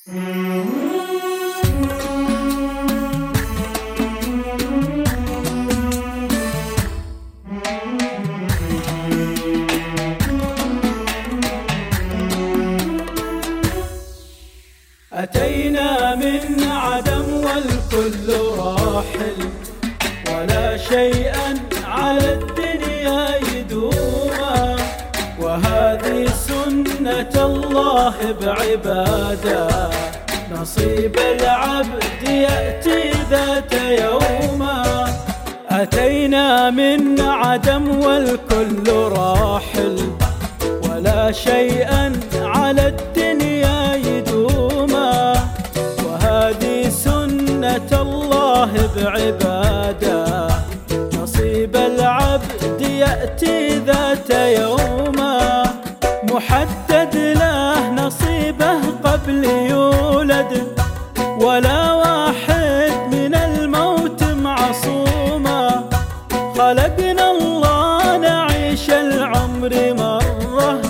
أتينا من عدم والكل راحل، ولا شيئا على الدنيا يدوما، وهذه سنة الله بعباده، نصيب العبد يأتي ذات يوما. أتينا من عدم والكل راحل، ولا شيئا على الدنيا يدوما، وهذه سنة الله بعباده، نصيب العبد يأتي ذات يوما. محدد له نصيبه قبل يولد، ولا واحد من الموت معصوما. خلقنا الله نعيش العمر مرة،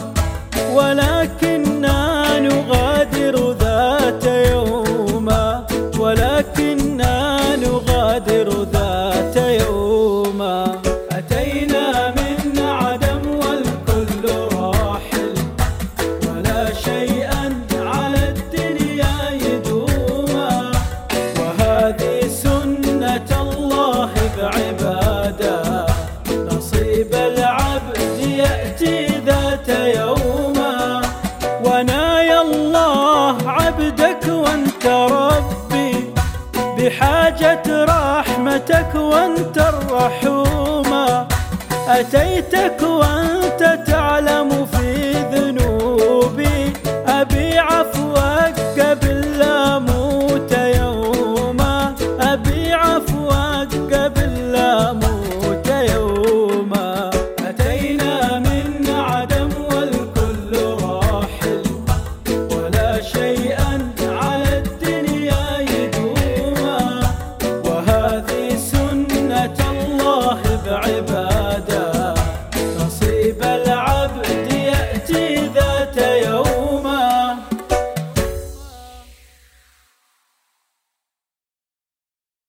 ولكننا نغادر ذات يوما، ولكننا نغادر ذات يوما. أتينا من عدم والكل راحل، ولا شيئا على الدنيا يدوما، وهذه سنة الله بعباده، نصيب العبد يأتي ذات يوما. ونايا الله عبدك وانت ربي، بحاجة رحمتك وانت الرحوما. أتيتك وانت تعلم في ذنوبي، أبي عفو